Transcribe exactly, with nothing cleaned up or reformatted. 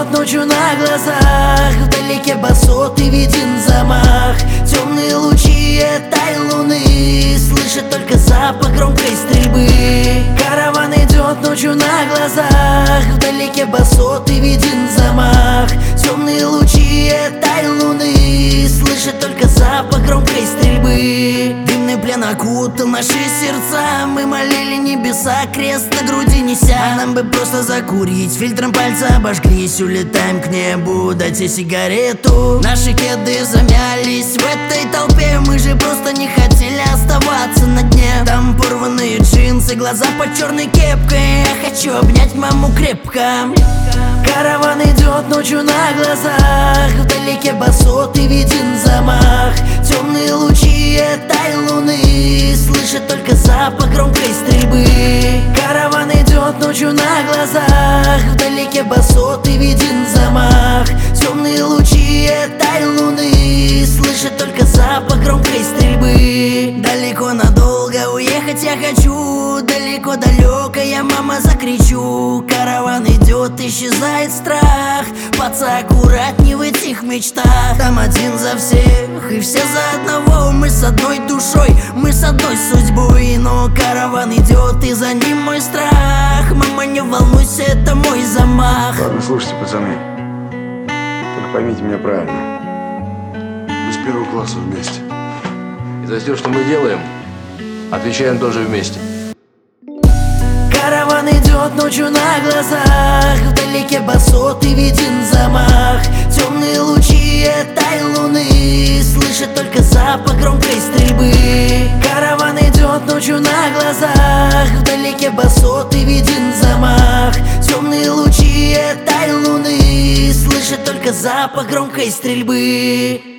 идет ночью на глазах. Вдалеке басот и виден замах. Темные лучи этой луны, слышит только запах громкой стрельбы. Караван идет ночью на глазах. Вдалеке басот и виден замах. Темные лучи этой луны, слышит только запах громкой стрельбы. Дымный плен окутал наши сердца. Мы молили небеса, крест на груди неся. А нам бы просто закурить, фильтром пальца обожглись. Улетаем к небу, дайте сигарету. Наши кеды замялись в этой толпе. Мы же просто не хотели оставаться на дне. Там порванные джинсы, глаза под черной кепкой. Я хочу обнять маму крепко. Караван идет ночью на глазах. Вдалеке басот и виден замах. Темные лучи этой луны, слышит только запах громкой стрельбы. Караван идет ночью на глазах. Вдалеке басот и виден замах. Темные лучи этой луны, слышит только запах громкой стрельбы. Далеко надолго уехать я хочу. Далеко-далеко я, мама, закричу. Караван идет, исчезает страх. Паца, аккуратней в этих мечтах. Там один за всех и все за одного. Мы с одной душой, мы с одной судьбой. Но караван идет, и за ним мой страх. Мама, не волнуйся, это мой замах. Ладно, слушайте, пацаны, только поймите меня правильно. Мы с первого класса вместе. И за все, что мы делаем, отвечаем тоже вместе. Караван идет ночью на глазах. Вдалеке басот и виден замах. Темные лучи этой луны, слышит только запах громкой стрельбы. Караван идет ночью на глазах. Вдалеке басот и виден замах. Темные лучи этой луны, слышит только запах громкой стрельбы.